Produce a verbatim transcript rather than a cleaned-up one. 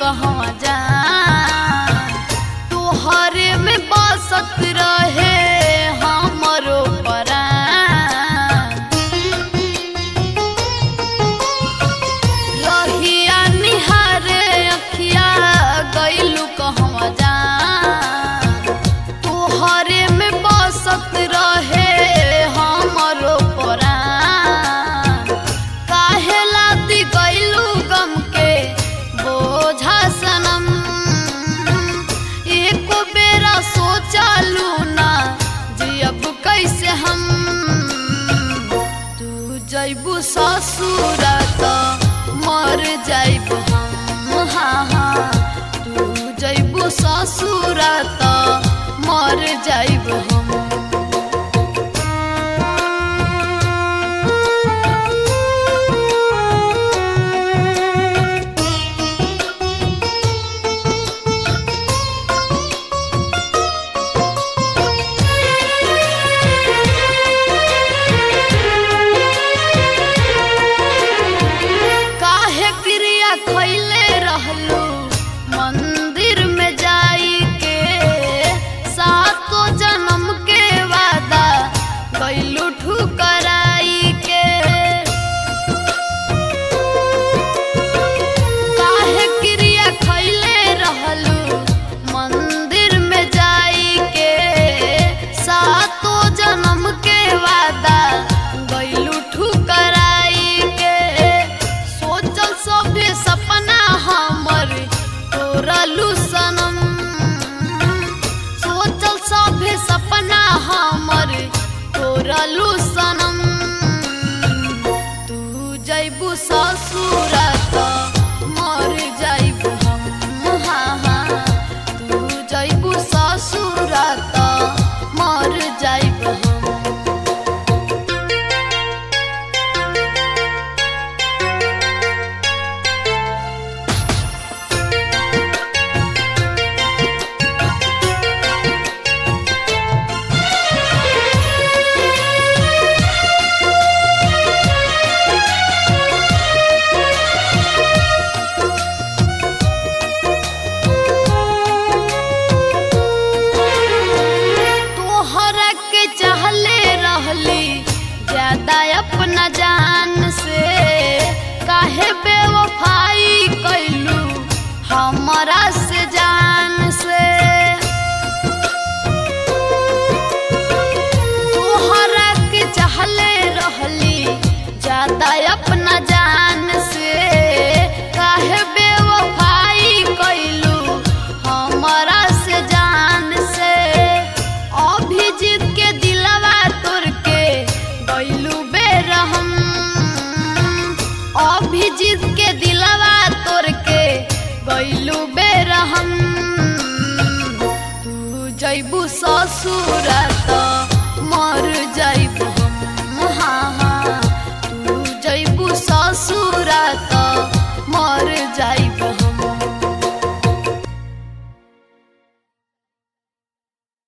कहवा जान तोहरे में बसत रहे हमरो परान। रहिया निहारे अखिया गइलू कहवा जान तोहरे में बसत रहे हमरो परान। काहे लादी गइलू गम के बोझा सनम एको बेरा सोचलू ना जियब कैसे हम। तू जइबू ससुर त मर जाइब हम। हाँ हाँ तू जइबू ससुर त मर जाइब हम। खइले रहलू मंदिर में जाई के सातो जन्म के वादा गइलू ठुकराई के। काहे क्रिया खइले रहलू मंदिर में जाई के सातो जन्म के वादा गइलू ठुकराई के। सोचल सभे सपना हमर तोरलू सनम सोचल सभे सपना हमर तोरलू सनम। तू जइबू ससुर त मर जाइब हम। हाँ हाँ तू जइबू ससुर त मर जाइब हम। ज्यादा अपना जान से काहे बेवफाई कैलू हमरा से जान से। तोहरा के चाहले रहली ज्यादा अपना जान से काहे बेवफाई कैलू हमरा से जान से। अभिजीत के दिलवा तोड़ के गइलू बेरहम अभिजीत के दिलवा तोड़ के गइलू बेरहम। तू जइबू ससुर त